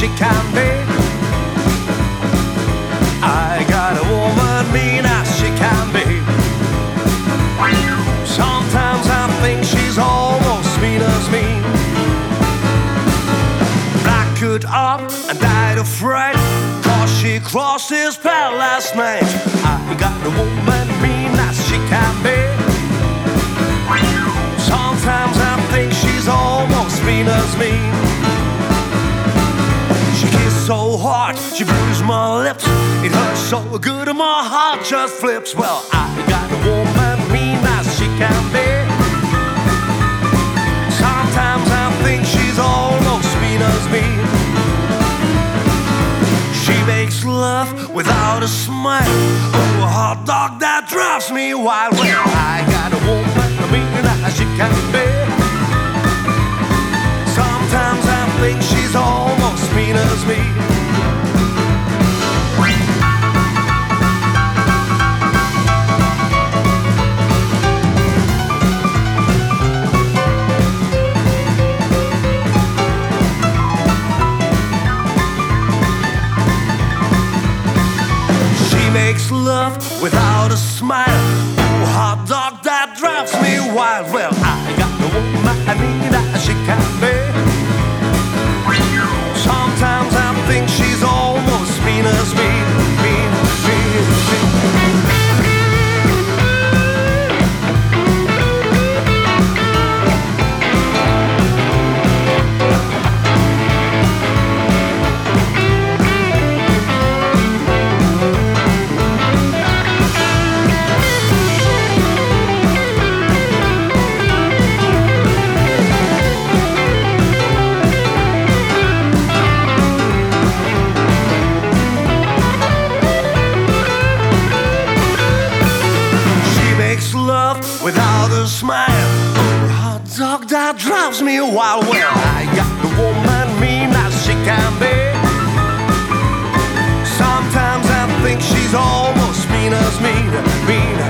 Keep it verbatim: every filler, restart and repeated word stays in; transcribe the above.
she can be. I got a woman mean as she can be. Sometimes I think she's almost mean as me. I could up and died afraid, cause she crossed his path last night. I got a woman mean as she can be. Sometimes I think she's almost mean as me. She kissed so hard, she bruised my lips. It hurts so good and my heart just flips. Well, I got a woman mean as she can be. Sometimes I think she's almost mean as me. She makes love without a smile. Oh, a hot dog that drives me wild. Well, I got a woman mean as she can be. Sometimes I think she's almost mean as me. She makes love without a smile. Oh, hot dog that drives me wild. Well, I got the woman I mean as she can be. Sometimes I think she's almost mean as me. Mean, mean, mean. Love without a smile. Oh, hot dog that drives me wild. Well, I got the woman mean as she can be. Sometimes I think she's almost mean as me. Mean